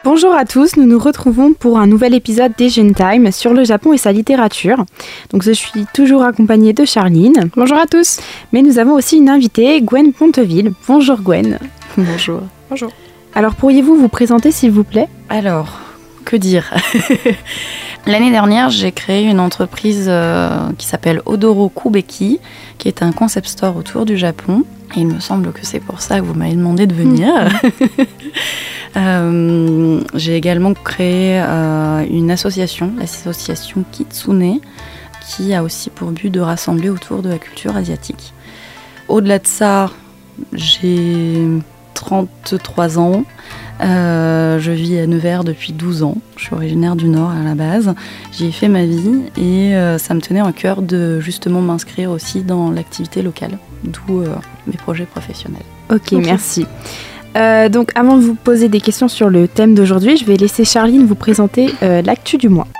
Bonjour à tous, nous nous retrouvons pour un nouvel épisode des Jeunes Time sur le Japon et sa littérature. Donc je suis toujours accompagnée de Charline. Bonjour à tous. Mais nous avons aussi une invitée, Gwen Ponteville. Bonjour Gwen. Bonjour. Bonjour. Alors pourriez-vous vous présenter s'il vous plaît ? Alors, que dire ? L'année dernière, j'ai créé une entreprise qui s'appelle Odoro Kubeki, qui est un concept store autour du Japon. Et il me semble que c'est pour ça que vous m'avez demandé de venir. J'ai également créé une association, l'association Kitsune, qui a aussi pour but de rassembler autour de la culture asiatique. Au-delà de ça, j'ai 33 ans. Je vis à Nevers depuis 12 ans. Je suis originaire du Nord à la base. J'y ai fait ma vie et ça me tenait à cœur de justement m'inscrire aussi dans l'activité locale, d'où mes projets professionnels. Ok, merci. Donc avant de vous poser des questions sur le thème d'aujourd'hui, je vais laisser Charline vous présenter l'actu du mois.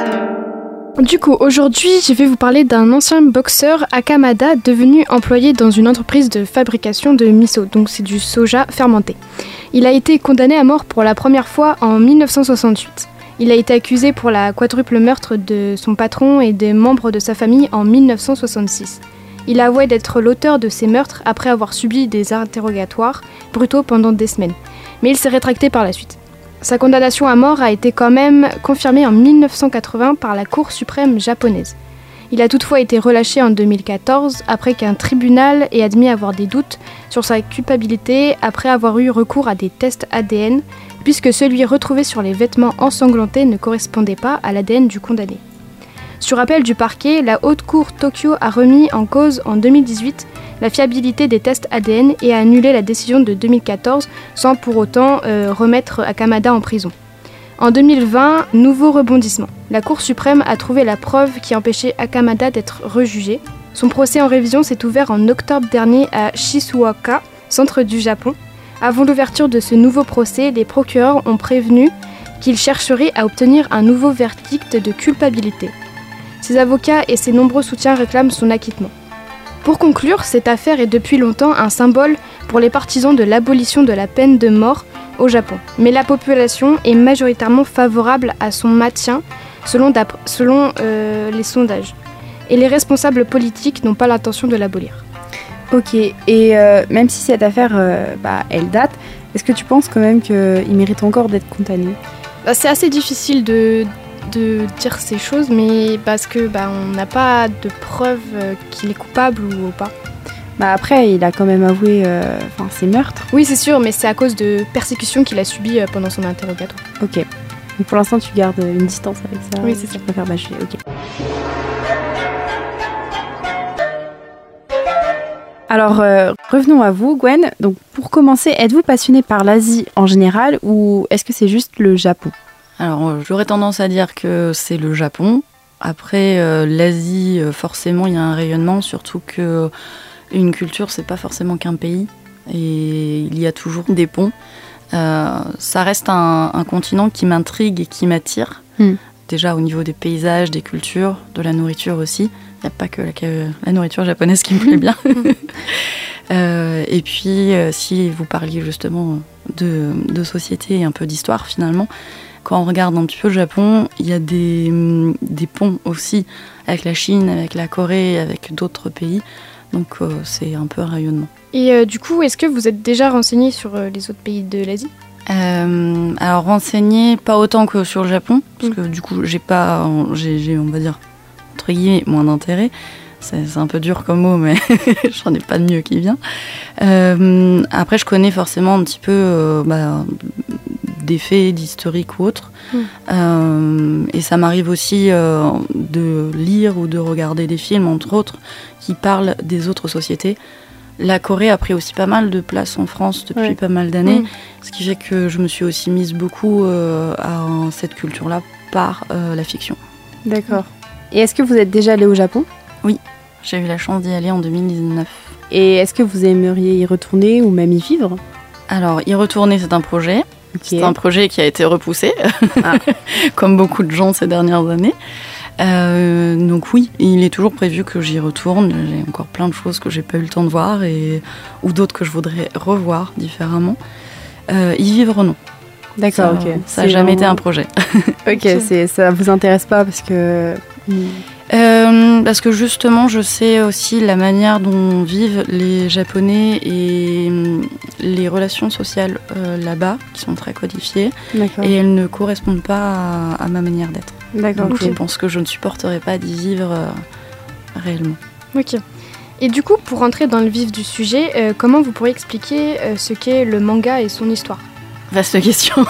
Du coup, aujourd'hui, je vais vous parler d'un ancien boxeur Akamada devenu employé dans une entreprise de fabrication de miso, donc c'est du soja fermenté. Il a été condamné à mort pour la première fois en 1968. Il a été accusé pour la quadruple meurtre de son patron et des membres de sa famille en 1966. Il a avoué d'être l'auteur de ces meurtres après avoir subi des interrogatoires brutaux pendant des semaines. Mais il s'est rétracté par la suite. Sa condamnation à mort a été quand même confirmée en 1980 par la Cour suprême japonaise. Il a toutefois été relâché en 2014 après qu'un tribunal ait admis avoir des doutes sur sa culpabilité après avoir eu recours à des tests ADN puisque celui retrouvé sur les vêtements ensanglantés ne correspondait pas à l'ADN du condamné. Sur appel du parquet, la Haute Cour Tokyo a remis en cause en 2018 la fiabilité des tests ADN et a annulé la décision de 2014 sans pour autant remettre Akamada en prison. En 2020, nouveau rebondissement. La Cour suprême a trouvé la preuve qui empêchait Akamada d'être rejugé. Son procès en révision s'est ouvert en octobre dernier à Shizuoka, centre du Japon. Avant l'ouverture de ce nouveau procès, les procureurs ont prévenu qu'ils chercheraient à obtenir un nouveau verdict de culpabilité. Ses avocats et ses nombreux soutiens réclament son acquittement. Pour conclure, cette affaire est depuis longtemps un symbole pour les partisans de l'abolition de la peine de mort au Japon. Mais la population est majoritairement favorable à son maintien selon les sondages. Et les responsables politiques n'ont pas l'intention de l'abolir. Ok, et même si cette affaire, elle date, est-ce que tu penses quand même qu'il mérite encore d'être condamné ? C'est assez difficile de dire ces choses, mais parce que on n'a pas de preuves qu'il est coupable ou pas. Après, il a quand même avoué ses meurtres. Oui, c'est sûr, mais c'est à cause de persécutions qu'il a subies pendant son interrogatoire. Ok. Donc pour l'instant, tu gardes une distance avec ça. Oui, c'est ça. Tu préfères bâcher, ok. Alors, revenons à vous, Gwen. Donc, pour commencer, êtes-vous passionnée par l'Asie en général ou est-ce que c'est juste le Japon ? Alors, j'aurais tendance à dire que c'est le Japon. Après, l'Asie, forcément, il y a un rayonnement, surtout qu'une culture, c'est pas forcément qu'un pays. Et il y a toujours des ponts. Ça reste un continent qui m'intrigue et qui m'attire. Déjà au niveau des paysages, des cultures, de la nourriture aussi. Il n'y a pas que la nourriture japonaise qui me plaît bien. Et puis, si vous parliez justement de société et un peu d'histoire, finalement, quand on regarde un petit peu le Japon, il y a des ponts aussi avec la Chine, avec la Corée, avec d'autres pays. Donc c'est un peu un rayonnement. Et du coup, est-ce que vous êtes déjà renseigné sur les autres pays de l'Asie ? Alors renseigné, pas autant que sur le Japon, parce que du coup j'ai on va dire, entre guillemets, moins d'intérêt. C'est un peu dur comme mot, mais j'en ai pas de mieux qui vient. Après, je connais forcément un petit peu des faits, d'historique ou autre. Et ça m'arrive aussi de lire ou de regarder des films, entre autres, qui parlent des autres sociétés. La Corée a pris aussi pas mal de place en France depuis pas mal d'années, ce qui fait que je me suis aussi mise beaucoup à cette culture-là par la fiction. D'accord. Et est-ce que vous êtes déjà allé au Japon ? Oui, j'ai eu la chance d'y aller en 2019. Et est-ce que vous aimeriez y retourner ou même y vivre ? Alors, y retourner, c'est un projet. Okay. C'est un projet qui a été repoussé, comme beaucoup de gens ces dernières années. Donc oui, il est toujours prévu que j'y retourne. J'ai encore plein de choses que j'ai pas eu le temps de voir ou d'autres que je voudrais revoir différemment. Y vivre, non. D'accord, ok. Ça n'a jamais été un projet. Ok, ça vous intéresse pas parce que... Parce que justement, je sais aussi la manière dont vivent les Japonais et les relations sociales là-bas, qui sont très codifiées. D'accord. Et elles ne correspondent pas à ma manière d'être. D'accord, Donc ok. je pense que je ne supporterais pas d'y vivre réellement. Ok. Et du coup, pour rentrer dans le vif du sujet, comment vous pourriez expliquer ce qu'est le manga et son histoire ? Vaste question.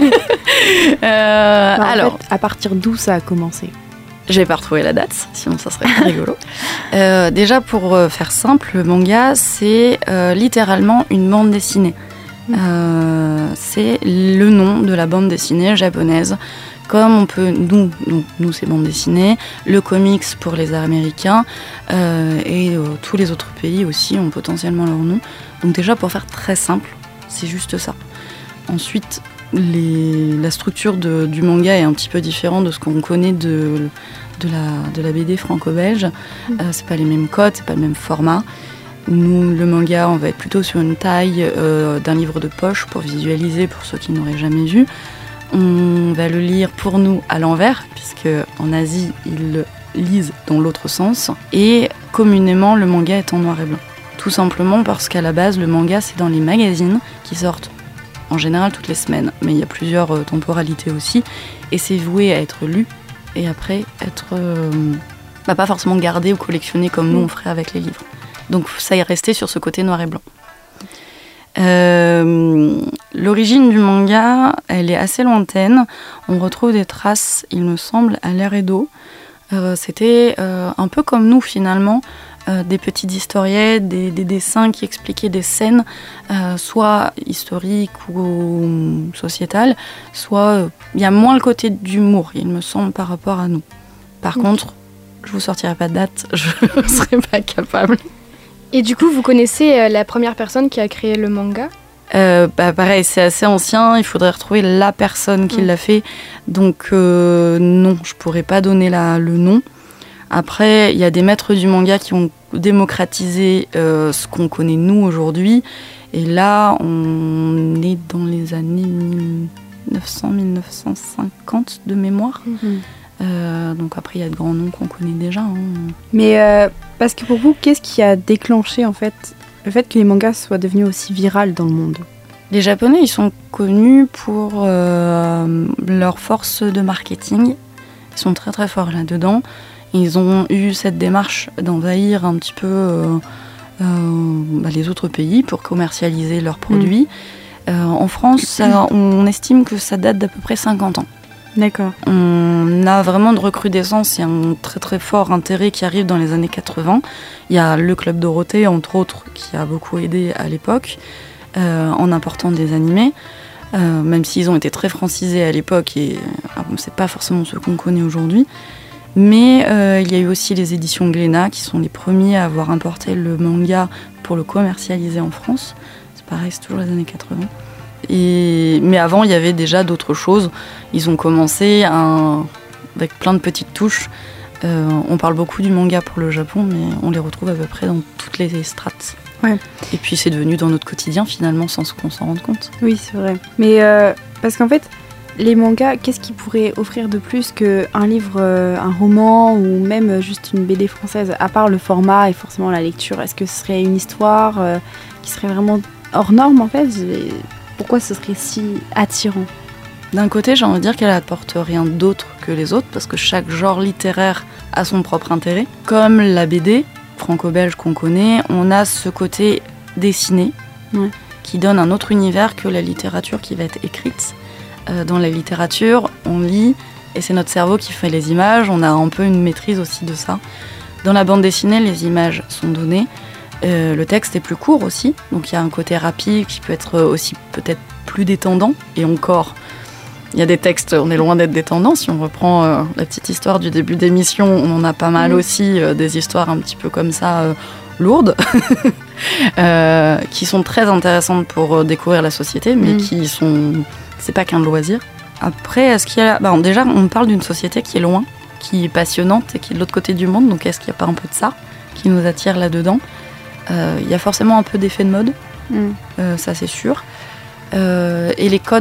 Alors, en fait, à partir d'où ça a commencé ? Je vais pas retrouver la date, sinon ça serait pas rigolo. Déjà, pour faire simple, le manga, c'est littéralement une bande dessinée. C'est le nom de la bande dessinée japonaise. Comme on peut, nous c'est bande dessinée, le comics pour les Américains et tous les autres pays aussi ont potentiellement leur nom. Donc déjà, pour faire très simple, c'est juste ça. Ensuite, la structure du manga est un petit peu différente de ce qu'on connaît de la BD franco-belge. C'est pas les mêmes codes, c'est pas le même format. Nous, le manga, on va être plutôt sur une taille d'un livre de poche pour visualiser pour ceux qui n'auraient jamais vu. On va le lire pour nous à l'envers, puisque en Asie, ils le lisent dans l'autre sens. Et communément, le manga est en noir et blanc. Tout simplement parce qu'à la base, le manga, c'est dans les magazines qui sortent en général toutes les semaines, mais il y a plusieurs temporalités aussi, et c'est voué à être lu et après être pas forcément gardé ou collectionné comme nous on ferait avec les livres. Donc ça est resté sur ce côté noir et blanc. L'origine du manga, elle est assez lointaine. On retrouve des traces, il me semble, à l'ère Edo. C'était un peu comme nous finalement, des petites historiettes, des dessins qui expliquaient des scènes, soit historiques ou sociétales, soit il y a moins le côté d'humour, il me semble, par rapport à nous. Par contre, je vous sortirai pas de date, je ne serais pas capable. Et du coup, vous connaissez la première personne qui a créé le manga ? Pareil, c'est assez ancien, il faudrait retrouver la personne qui l'a fait, donc non, je pourrais pas donner le nom. Après, il y a des maîtres du manga qui ont démocratisé ce qu'on connaît nous aujourd'hui. Et là, on est dans les années 1900-1950 de mémoire. Donc après, il y a de grands noms qu'on connaît déjà. Mais parce que pour vous, qu'est-ce qui a déclenché en fait le fait que les mangas soient devenus aussi virales dans le monde ? Les Japonais, ils sont connus pour leur force de marketing. Ils sont très très forts là-dedans. Ils ont eu cette démarche d'envahir un petit peu les autres pays pour commercialiser leurs produits. En France, on estime que ça date d'à peu près 50 ans. D'accord. On a vraiment de recrudescence, il y a un très très fort intérêt qui arrive dans les années 80. Il y a le Club Dorothée, entre autres, qui a beaucoup aidé à l'époque en important des animés. Même s'ils ont été très francisés à l'époque et c'est pas forcément ce qu'on connaît aujourd'hui. Mais il y a eu aussi les éditions Glénat qui sont les premiers à avoir importé le manga pour le commercialiser en France. C'est pareil, c'est toujours les années 80. Mais avant, il y avait déjà d'autres choses. Ils ont commencé avec plein de petites touches. On parle beaucoup du manga pour le Japon, mais on les retrouve à peu près dans toutes les strates. Ouais. Et puis c'est devenu dans notre quotidien finalement sans qu'on s'en rende compte. Oui, c'est vrai. Mais parce qu'en fait, les mangas, qu'est-ce qu'ils pourraient offrir de plus qu'un livre, un roman ou même juste une BD française, à part le format et forcément la lecture ? Est-ce que ce serait une histoire qui serait vraiment hors norme en fait ? Pourquoi ce serait si attirant ? D'un côté, j'ai envie de dire qu'elle apporte rien d'autre que les autres, parce que chaque genre littéraire a son propre intérêt. Comme la BD franco-belge qu'on connaît, on a ce côté dessiné qui donne un autre univers que la littérature qui va être écrite. Dans la littérature, on lit et c'est notre cerveau qui fait les images, on a un peu une maîtrise aussi de ça. Dans la bande dessinée, les images sont données. Le texte est plus court aussi, donc il y a un côté rapide qui peut être aussi peut-être plus détendant. Et encore, il y a des textes, on est loin d'être détendant. Si on reprend la petite histoire du début d'émission, on en a pas mal aussi, des histoires un petit peu comme ça, lourdes, qui sont très intéressantes pour découvrir la société, mais qui sont... C'est pas qu'un loisir. Après, est-ce qu'il y a... déjà, on parle d'une société qui est loin, qui est passionnante et qui est de l'autre côté du monde, donc est-ce qu'il n'y a pas un peu de ça qui nous attire là-dedans ? Il y a forcément un peu d'effet de mode, ça c'est sûr. Et les codes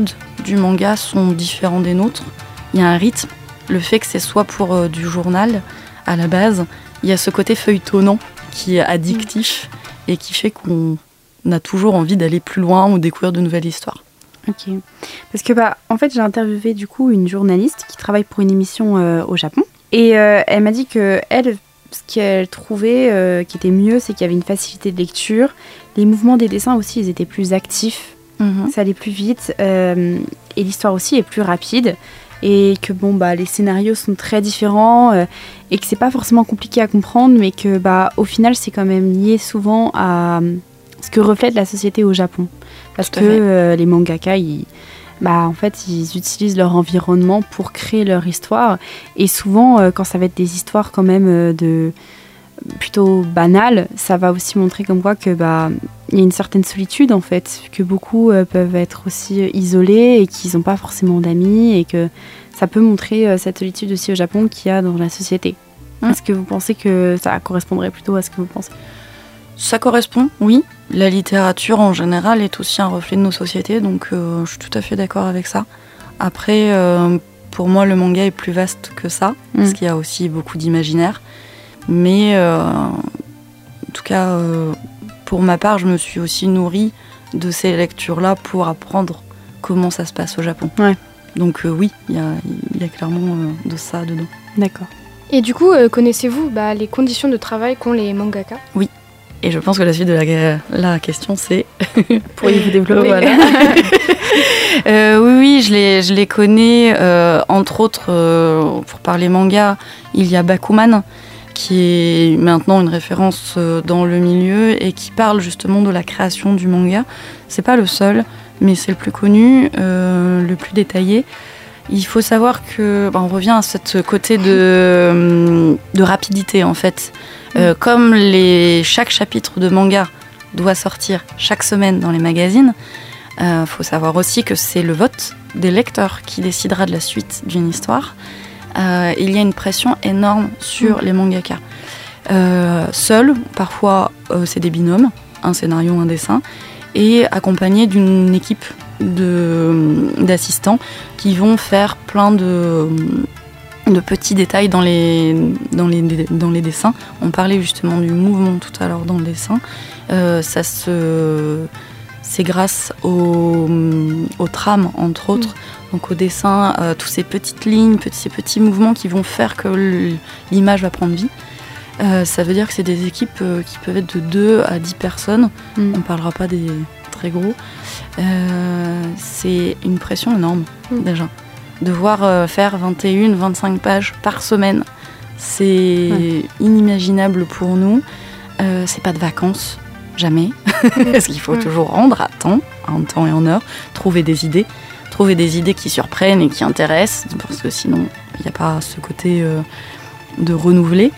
du manga sont différents des nôtres. Il y a un rythme, le fait que c'est soit pour du journal à la base, il y a ce côté feuilletonnant qui est addictif et qui fait qu'on a toujours envie d'aller plus loin ou découvrir de nouvelles histoires. Ok. Parce que en fait, j'ai interviewé du coup une journaliste qui travaille pour une émission au Japon. Et elle m'a dit que elle, ce qu'elle trouvait qui était mieux, c'est qu'il y avait une facilité de lecture. Les mouvements des dessins aussi, ils étaient plus actifs. Ça allait plus vite. Et l'histoire aussi est plus rapide. Et que les scénarios sont très différents. Et que c'est pas forcément compliqué à comprendre. Mais que au final, c'est quand même lié souvent à ce que reflète la société au Japon. Parce que les mangaka, en fait, ils utilisent leur environnement pour créer leur histoire. Et souvent, quand ça va être des histoires quand même plutôt banales, ça va aussi montrer comme quoi que il y a une certaine solitude en fait, que beaucoup peuvent être aussi isolés et qu'ils n'ont pas forcément d'amis et que ça peut montrer cette solitude aussi au Japon qu'il y a dans la société. Est-ce que vous pensez que ça correspondrait plutôt à ce que vous pensez ? Ça correspond, oui. La littérature en général est aussi un reflet de nos sociétés, donc je suis tout à fait d'accord avec ça. Après, pour moi, le manga est plus vaste que ça, parce qu'il y a aussi beaucoup d'imaginaire. Mais en tout cas, pour ma part, je me suis aussi nourrie de ces lectures-là pour apprendre comment ça se passe au Japon. Ouais. Donc oui, il y a clairement de ça dedans. D'accord. Et du coup, connaissez-vous les conditions de travail qu'ont les mangaka ? Oui. Et je pense que la suite de la question, c'est... Pourriez-vous développer ? Voilà. Oui, je les connais. Entre autres, pour parler manga, il y a Bakuman, qui est maintenant une référence dans le milieu et qui parle justement de la création du manga. C'est pas le seul, mais c'est le plus connu, le plus détaillé. Il faut savoir que, on revient à ce côté de rapidité en fait. Comme chaque chapitre de manga doit sortir chaque semaine dans les magazines, faut savoir aussi que c'est le vote des lecteurs qui décidera de la suite d'une histoire. Il y a une pression énorme sur les mangaka. Seuls, parfois c'est des binômes, un scénario, un dessin, et accompagnés d'une équipe d'assistants qui vont faire plein de petits détails dans les dessins. On parlait justement du mouvement tout à l'heure dans le dessin. C'est grâce aux trames, entre autres, donc au dessin, tous ces petites lignes, ces petits mouvements qui vont faire que l'image va prendre vie. Ça veut dire que c'est des équipes qui peuvent être de 2 à 10 personnes. On ne parlera pas des très gros. C'est une pression énorme, déjà. Devoir faire 21-25 pages par semaine, c'est inimaginable pour nous. C'est pas de vacances, jamais. Parce qu'il faut toujours rendre à temps et en heure, trouver des idées qui surprennent et qui intéressent, parce que sinon, il n'y a pas ce côté de renouveler.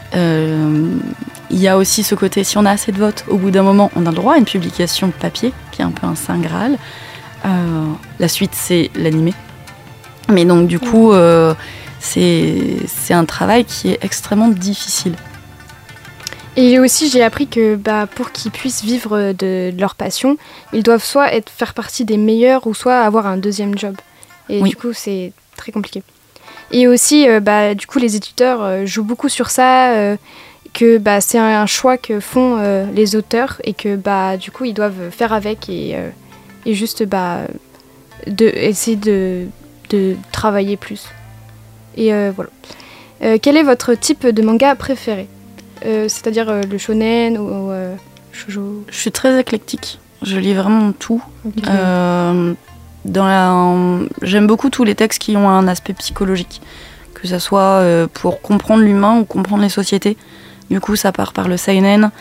Il y a aussi ce côté, si on a assez de votes, au bout d'un moment, on a le droit à une publication papier, qui est un peu un saint graal. La suite, c'est l'animé. Mais donc du coup, c'est un travail qui est extrêmement difficile. Et aussi, j'ai appris que pour qu'ils puissent vivre de leur passion, ils doivent soit faire partie des meilleurs ou soit avoir un deuxième job. Et du coup, c'est très compliqué. Et aussi, du coup, les éditeurs jouent beaucoup sur ça, que c'est un choix que font les auteurs et que du coup, ils doivent faire avec et juste essayer de travailler plus. Et voilà. Quel est votre type de manga préféré ? C'est-à-dire le shonen ou shoujo ? Je suis très éclectique. Je lis vraiment tout. Okay. J'aime beaucoup tous les textes qui ont un aspect psychologique, que ce soit pour comprendre l'humain ou comprendre les sociétés. Du coup, ça part par le seinen,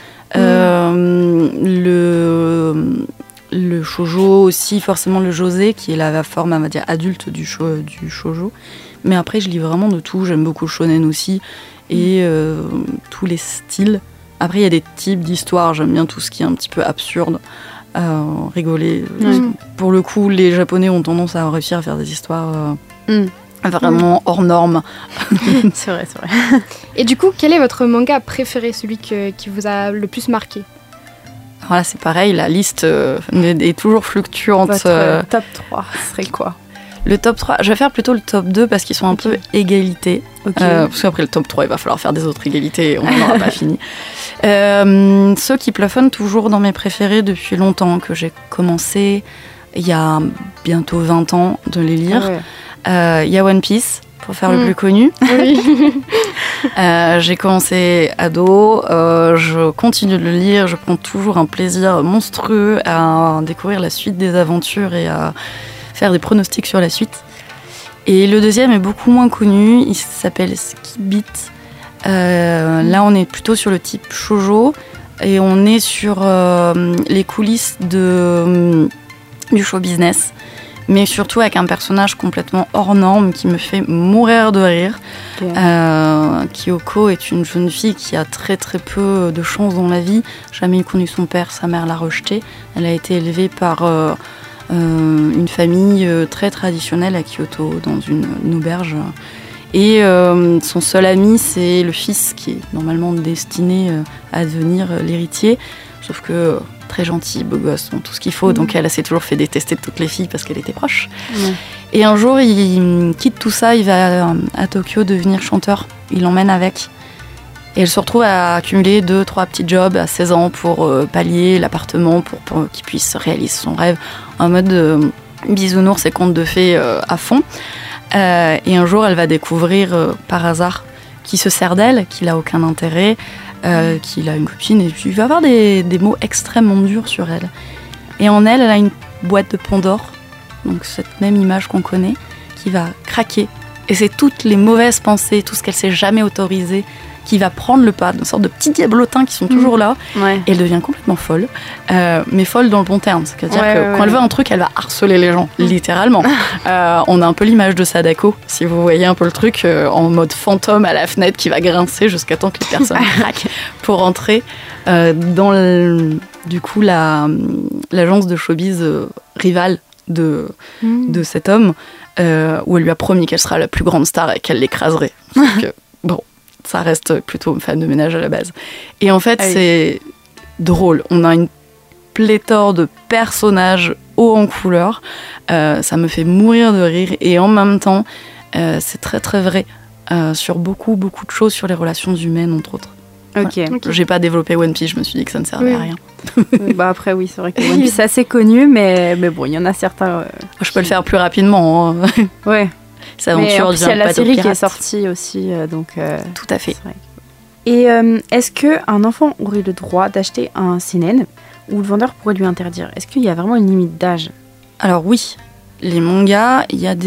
le shoujo aussi, forcément le josei, qui est la forme, on va dire, adulte du shoujo. Mais après, je lis vraiment de tout. J'aime beaucoup le shonen aussi, et tous les styles. Après, il y a des types d'histoires. J'aime bien tout ce qui est un petit peu absurde, rigoler. Pour le coup, les Japonais ont tendance à réussir à faire des histoires vraiment hors normes. C'est vrai. Et du coup, quel est votre manga préféré, celui qui vous a le plus marqué ? Voilà, c'est pareil, la liste est toujours fluctuante. Votre top 3 serait quoi? Le top 3, je vais faire plutôt le top 2 parce qu'ils sont un peu égalité. Parce qu'après le top 3, il va falloir faire des autres égalités et on n'en aura pas fini. Ceux qui plafonnent toujours dans mes préférés depuis longtemps, que j'ai commencé il y a bientôt 20 ans de les lire. Il y a One Piece, pour faire le plus connu. Oui. J'ai commencé ado, je continue de le lire, je prends toujours un plaisir monstrueux à découvrir la suite des aventures et à faire des pronostics sur la suite. Et le deuxième est beaucoup moins connu, il s'appelle Skip Beat. Là, on est plutôt sur le type shoujo et on est sur les coulisses du show business, mais surtout avec un personnage complètement hors norme qui me fait mourir de rire. Kyoko est une jeune fille qui a très très peu de chance dans la vie, jamais connu son père, sa mère l'a rejetée. Elle a été élevée par une famille très traditionnelle à Kyoto, dans une auberge. Et son seul ami, c'est le fils qui est normalement destiné à devenir l'héritier, sauf que très gentil, beau gosse, tout ce qu'il faut, donc elle s'est toujours fait détester de toutes les filles parce qu'elle était proche. Et un jour, il quitte tout ça, il va à Tokyo devenir chanteur, il l'emmène avec. Et elle se retrouve à accumuler 2-3 petits jobs à 16 ans pour pallier l'appartement, pour qu'il puisse réaliser son rêve, en mode bisounours et contes de fées à fond. Et un jour, elle va découvrir par hasard qu'il se sert d'elle, qu'il n'a aucun intérêt, qu'il a une copine, et puis il va avoir des mots extrêmement durs sur elle. Et en elle, elle a une boîte de Pandore, donc cette même image qu'on connaît, qui va craquer. Et c'est toutes les mauvaises pensées, tout ce qu'elle s'est jamais autorisé, qui va prendre le pas, une sorte de petits diablotins qui sont toujours là. Et elle devient complètement folle, mais folle dans le bon terme. C'est-à-dire que quand elle veut un truc, elle va harceler les gens, littéralement. On a un peu l'image de Sadako, si vous voyez un peu le truc, en mode fantôme à la fenêtre qui va grincer jusqu'à temps que les personnes craquent pour entrer dans du coup l'agence de showbiz rivale de cet homme, où elle lui a promis qu'elle sera la plus grande star et qu'elle l'écraserait. Donc, bon, ça reste plutôt une femme de ménage à la base. Et en fait, c'est drôle. On a une pléthore de personnages hauts en couleur. Ça me fait mourir de rire. Et en même temps, c'est très très vrai sur beaucoup beaucoup de choses, sur les relations humaines, entre autres. J'ai pas développé One Piece, je me suis dit que ça ne servait à rien. Bah après, oui, c'est vrai que One Piece, c'est assez connu, mais bon, il y en a certains... je peux le faire plus rapidement. Ouais. Cette aventure il y a la série qui est sortie aussi, donc... Tout à fait. Et est-ce qu'un enfant aurait le droit d'acheter un seinen ou le vendeur pourrait lui interdire? Est-ce qu'il y a vraiment une limite d'âge? Alors oui, les mangas, il y a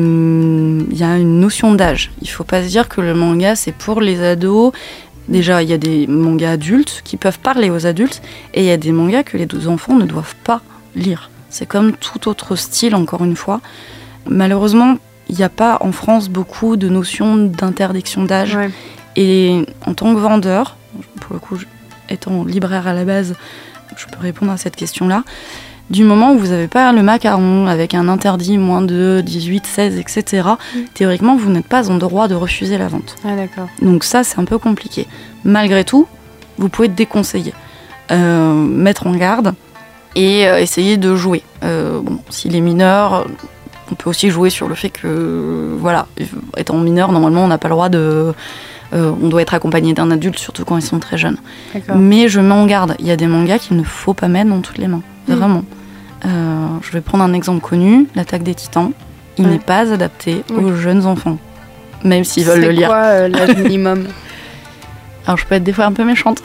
une notion d'âge. Il faut pas se dire que le manga, c'est pour les ados. Déjà, il y a des mangas adultes qui peuvent parler aux adultes et il y a des mangas que les enfants ne doivent pas lire. C'est comme tout autre style, encore une fois. Malheureusement, il n'y a pas en France beaucoup de notions d'interdiction d'âge. Et en tant que vendeur, pour le coup, étant libraire à la base, je peux répondre à cette question-là. Du moment où vous n'avez pas le macaron avec un interdit moins de 18, 16, etc., théoriquement, vous n'êtes pas en droit de refuser la vente. Ah, d'accord. Donc ça, c'est un peu compliqué. Malgré tout, vous pouvez déconseiller, mettre en garde et essayer de jouer. S'il est mineur, on peut aussi jouer sur le fait que, voilà, étant mineur, normalement, on n'a pas le droit de... on doit être accompagné d'un adulte, surtout quand ils sont très jeunes. D'accord. Mais je mets en garde. Il y a des mangas qu'il ne faut pas mettre dans toutes les mains. Vraiment. Je vais prendre un exemple connu, l'Attaque des Titans. Il n'est pas adapté aux jeunes enfants, même s'ils veulent le lire. C'est quoi l'âge minimum? Alors je peux être des fois un peu méchante.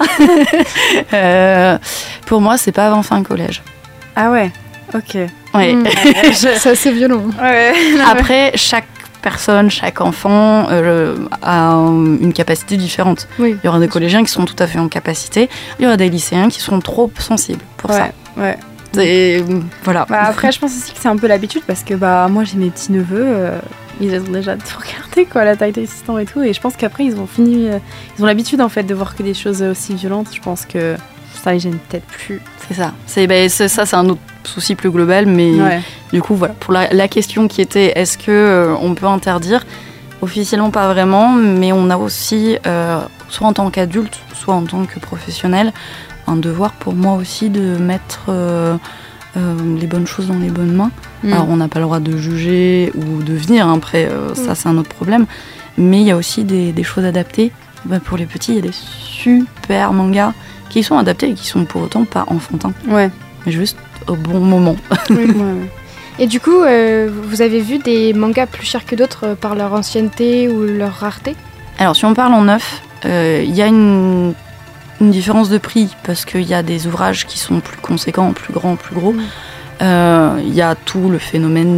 Pour moi, c'est pas avant fin collège. Ah ouais, ok. Ouais. C'est assez violent. Après, chaque personne, chaque enfant a une capacité différente. Il y aura des collégiens qui sont tout à fait en capacité. Il y aura des lycéens qui seront trop sensibles pour ça. Et voilà. Après, je pense aussi que c'est un peu l'habitude parce que moi j'ai mes petits neveux, ils ont déjà tout regardé l'Attaque des Titans et tout, et je pense qu'après ils ont l'habitude en fait de voir que des choses aussi violentes. Je pense que ça les gêne peut-être plus. C'est ça. C'est un autre souci plus global, mais du coup voilà. Pour la question qui était est-ce que on peut interdire, officiellement pas vraiment, mais on a aussi soit en tant qu'adulte, soit en tant que professionnel, un devoir pour moi aussi de mettre les bonnes choses dans les bonnes mains. Alors on n'a pas le droit de juger ou de venir, après ça c'est un autre problème, mais il y a aussi des choses adaptées. Pour les petits, il y a des super mangas qui sont adaptés et qui sont pour autant pas enfantins. Ouais. Mais juste au bon moment. Ouais. Et du coup, vous avez vu des mangas plus chers que d'autres par leur ancienneté ou leur rareté ? Alors si on parle en neuf, il y a une différence de prix parce qu'il y a des ouvrages qui sont plus conséquents, plus grands, plus gros. Il y a tout le phénomène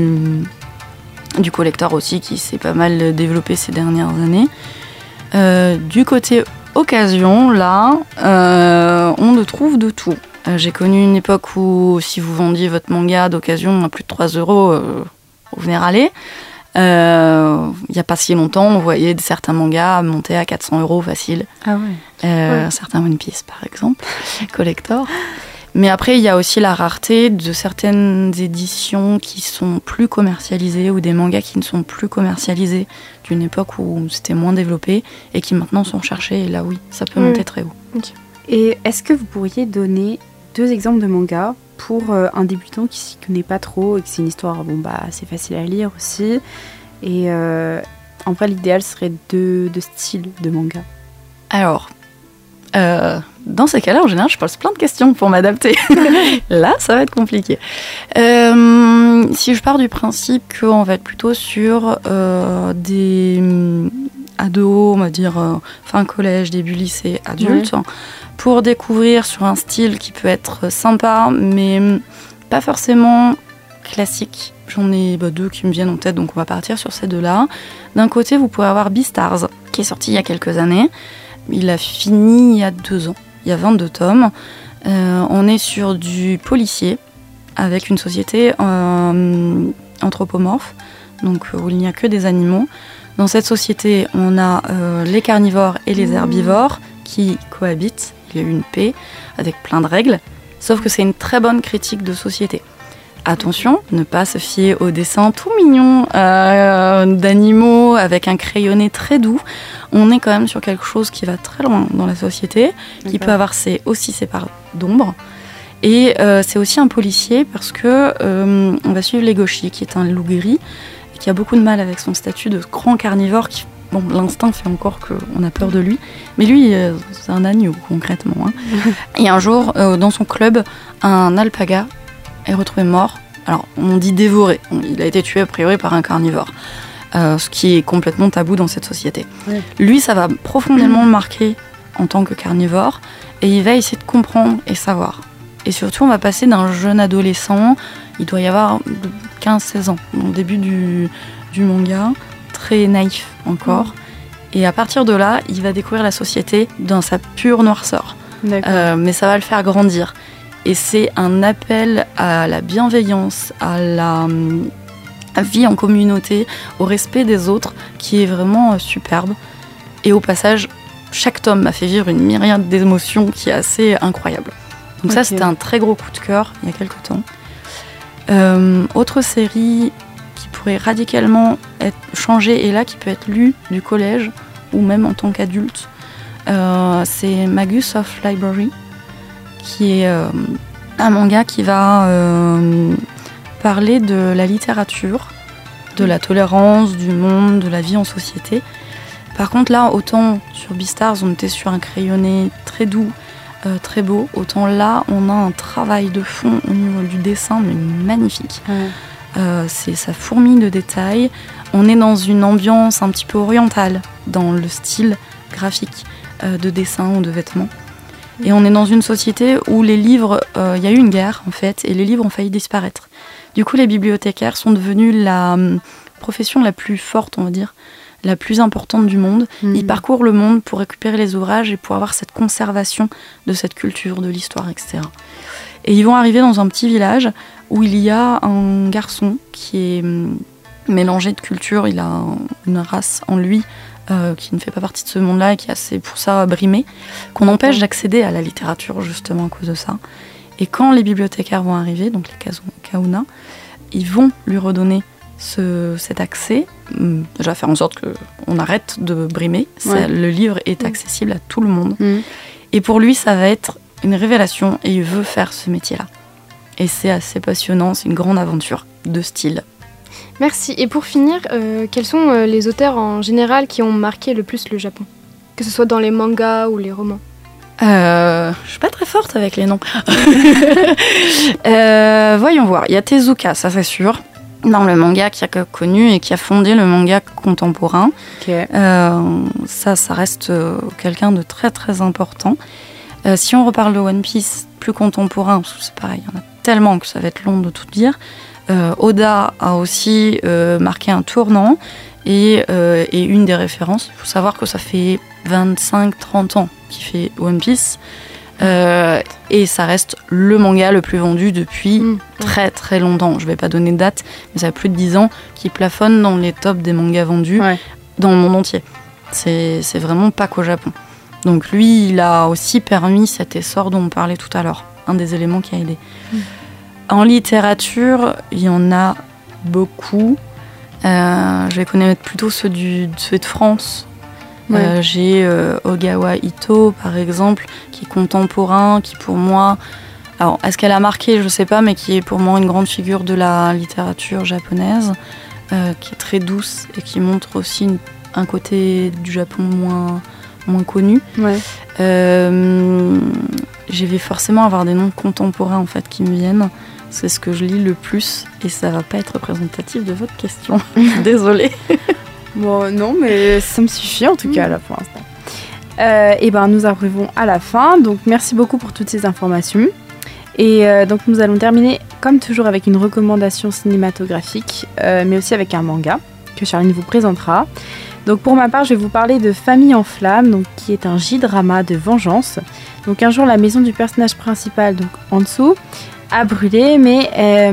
du collector aussi qui s'est pas mal développé ces dernières années. Du côté occasion, là, on ne trouve de tout. J'ai connu une époque où si vous vendiez votre manga d'occasion à plus de 3 €, vous venez râler. Il n'y a pas si longtemps, on voyait certains mangas monter à 400 € facile. Ah ouais. Certains One Piece, par exemple, collector. Mais après, il y a aussi la rareté de certaines éditions qui sont plus commercialisées ou des mangas qui ne sont plus commercialisés d'une époque où c'était moins développé et qui maintenant sont recherchés. Et là, oui, ça peut monter très haut. Okay. Et est-ce que vous pourriez donner 2 exemples de mangas pour un débutant qui s'y connaît pas trop et que c'est une histoire assez facile à lire aussi. Et en vrai, l'idéal serait de styles de manga. Alors, dans ces cas-là, en général, je pose plein de questions pour m'adapter. Là, ça va être compliqué. Si je pars du principe qu'on va être plutôt sur des ados, on va dire fin collège, début lycée, adulte, pour découvrir sur un style qui peut être sympa, mais pas forcément classique. J'en ai 2 qui me viennent en tête, donc on va partir sur ces 2-là. D'un côté, vous pouvez avoir Beastars, qui est sorti il y a quelques années. Il a fini il y a 2 ans. Il y a 22 tomes. On est sur du policier, avec une société anthropomorphe, donc où il n'y a que des animaux. Dans cette société, on a les carnivores et les herbivores qui cohabitent. Il y a eu une paix avec plein de règles, sauf que c'est une très bonne critique de société. Attention, ne pas se fier aux dessins tout mignons d'animaux avec un crayonné très doux. On est quand même sur quelque chose qui va très loin dans la société, qui peut avoir aussi ses parts d'ombre. Et c'est aussi un policier parce que on va suivre Legoshi, qui est un loup gris, qui a beaucoup de mal avec son statut de grand carnivore. L'instinct fait encore qu'on a peur de lui, mais lui, c'est un agneau concrètement. Et un jour, dans son club, un alpaga est retrouvé mort. Alors, on dit dévoré. Il a été tué a priori par un carnivore, ce qui est complètement tabou dans cette société. Ouais. Lui, ça va profondément le marquer en tant que carnivore, et il va essayer de comprendre et savoir. Et surtout, on va passer d'un jeune adolescent, il doit y avoir 15-16 ans, au début du manga, très naïf encore. Et à partir de là, il va découvrir la société dans sa pure noirceur. Mais ça va le faire grandir. Et c'est un appel à la bienveillance, à la vie en communauté, au respect des autres, qui est vraiment superbe. Et au passage, chaque tome m'a fait vivre une myriade d'émotions qui est assez incroyable. Donc ça, c'était un très gros coup de cœur il y a quelques temps. Autre série qui pourrait radicalement être changée et là qui peut être lue du collège ou même en tant qu'adulte, c'est Magus of Library, qui est un manga qui va parler de la littérature, de la tolérance, du monde, de la vie en société. Par contre là, autant sur Beastars, on était sur un crayonné très doux, très beau, autant là, on a un travail de fond au niveau du dessin, mais magnifique. Ça fourmille de détails. On est dans une ambiance un petit peu orientale, dans le style graphique de dessin ou de vêtements. Et on est dans une société où les livres, y a eu une guerre en fait, et les livres ont failli disparaître. Du coup, les bibliothécaires sont devenus la profession la plus forte, on va dire, la plus importante du monde. Ils parcourent le monde pour récupérer les ouvrages et pour avoir cette conservation de cette culture, de l'histoire, etc. Et ils vont arriver dans un petit village où il y a un garçon qui est mélangé de culture, il a une race en lui qui ne fait pas partie de ce monde-là et qui est assez pour ça brimé, qu'on empêche d'accéder à la littérature justement à cause de ça. Et quand les bibliothécaires vont arriver, donc les Kahuna, ils vont lui redonner cet accès, déjà faire en sorte qu'on arrête de brimer, le livre est accessible à tout le monde. Et pour lui, ça va être une révélation et il veut faire ce métier-là. Et c'est assez passionnant, c'est une grande aventure de style. Merci. Et pour finir, quels sont les auteurs en général qui ont marqué le plus le Japon ? Que ce soit dans les mangas ou les romans. Je suis pas très forte avec les noms. Voyons voir. Il y a Tezuka, ça c'est sûr, dans le manga qui a connu et qui a fondé le manga contemporain. Okay. Ça reste quelqu'un de très très important. Si on reparle de One Piece, plus contemporain, parce que c'est pareil, il y en a tellement que ça va être long de tout dire. Oda a aussi marqué un tournant et une des références. Il faut savoir que ça fait 25-30 ans qu'il fait One Piece et ça reste le manga le plus vendu depuis très très longtemps. Je ne vais pas donner de date, mais ça fait plus de 10 ans qu'il plafonne dans les tops des mangas vendus dans le monde entier. C'est vraiment pas qu'au Japon. Donc lui, il a aussi permis cet essor dont on parlait tout à l'heure, un des éléments qui a aidé. En littérature, il y en a beaucoup. Je vais connaître plutôt ceux de France. J'ai Ogawa Ito, par exemple, qui est contemporain, qui pour moi... Alors, est-ce qu'elle a marqué ? Je ne sais pas, mais qui est pour moi une grande figure de la littérature japonaise, qui est très douce et qui montre aussi un côté du Japon moins connu. Je vais forcément avoir des noms contemporains en fait, qui me viennent. C'est ce que je lis le plus et ça va pas être représentatif de votre question. Désolée. Bon, non, mais ça me suffit en tout cas là pour l'instant. Et ben nous arrivons à la fin, donc merci beaucoup pour toutes ces informations. Et donc nous allons terminer comme toujours avec une recommandation cinématographique, mais aussi avec un manga que Charline vous présentera. Donc pour ma part, je vais vous parler de Famille en flammes, donc qui est un J-drama de vengeance. Donc un jour, la maison du personnage principal, donc Ansu, a brûlé, mais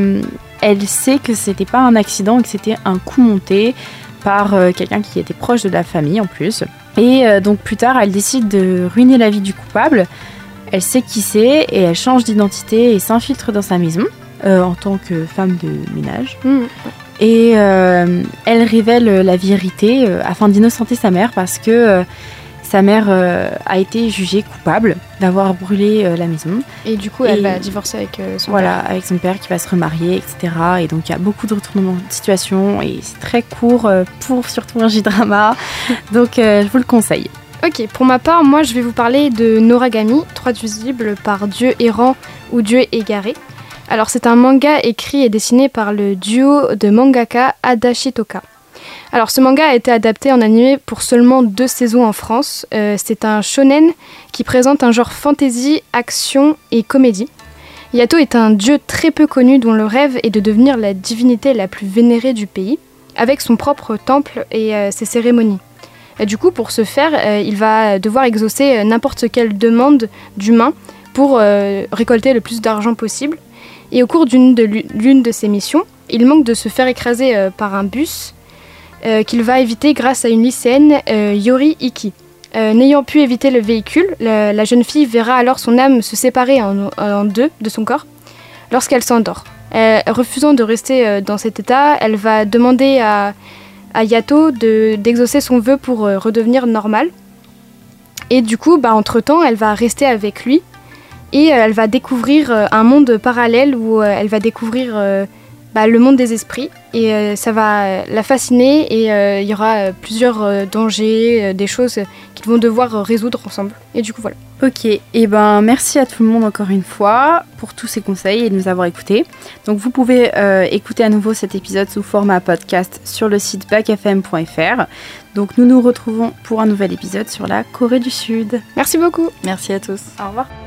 elle sait que c'était pas un accident et que c'était un coup monté par quelqu'un qui était proche de la famille en plus. Et donc plus tard, elle décide de ruiner la vie du coupable. Elle sait qui c'est et elle change d'identité et s'infiltre dans sa maison en tant que femme de ménage. Et elle révèle la vérité afin d'innocenter sa mère parce que sa mère a été jugée coupable d'avoir brûlé la maison. Et du coup, elle va divorcer avec son père. Voilà, avec son père qui va se remarier, etc. Et donc, il y a beaucoup de retournements de situation et c'est très court pour surtout un J-drama. Donc, je vous le conseille. Ok, pour ma part, moi, je vais vous parler de Noragami, traduisible par Dieu errant ou Dieu égaré. Alors, c'est un manga écrit et dessiné par le duo de mangaka Adachi Toka. Alors, ce manga a été adapté en animé pour seulement 2 saisons en France. C'est un shonen qui présente un genre fantasy, action et comédie. Yato est un dieu très peu connu dont le rêve est de devenir la divinité la plus vénérée du pays, avec son propre temple et ses cérémonies. Et du coup, pour ce faire, il va devoir exaucer n'importe quelle demande d'humain pour récolter le plus d'argent possible. Et au cours l'une de ses missions, il manque de se faire écraser par un bus qu'il va éviter grâce à une lycéenne, Yori Iki. N'ayant pu éviter le véhicule, la jeune fille verra alors son âme se séparer en deux de son corps lorsqu'elle s'endort. Refusant de rester dans cet état, elle va demander à Yato d'exaucer son vœu pour redevenir normale. Et du coup, entre-temps, elle va rester avec lui et elle va découvrir un monde parallèle où elle va découvrir le monde des esprits et ça va la fasciner et il y aura plusieurs dangers, des choses qu'ils vont devoir résoudre ensemble. Et du coup, voilà. Ok, et merci à tout le monde encore une fois pour tous ces conseils et de nous avoir écoutés. Donc vous pouvez écouter à nouveau cet épisode sous format podcast sur le site bacfm.fr. Donc nous nous retrouvons pour un nouvel épisode sur la Corée du Sud. Merci beaucoup. Merci à tous. Au revoir.